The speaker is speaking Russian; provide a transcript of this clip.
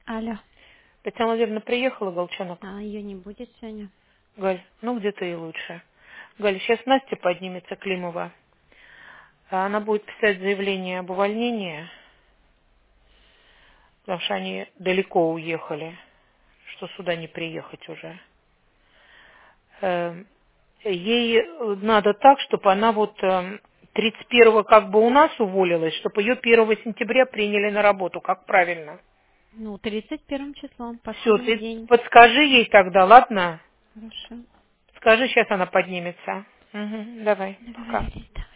Алло. Татьяна Владимировна приехала, Голчонок? А ее не будет сегодня? Галь, ну где-то и лучше. Галь, сейчас Настя поднимется, Климова. Она будет писать заявление об увольнении, потому что они далеко уехали, что сюда не приехать уже. Ей надо так, чтобы она вот 31-го как бы у нас уволилась, чтобы ее 1 сентября приняли на работу, как правильно. Ну, 31 числом, Все, последний ты день. подскажи ей тогда, ладно? Хорошо. Скажи, сейчас она поднимется. Угу, давай, пока. Договорились, да.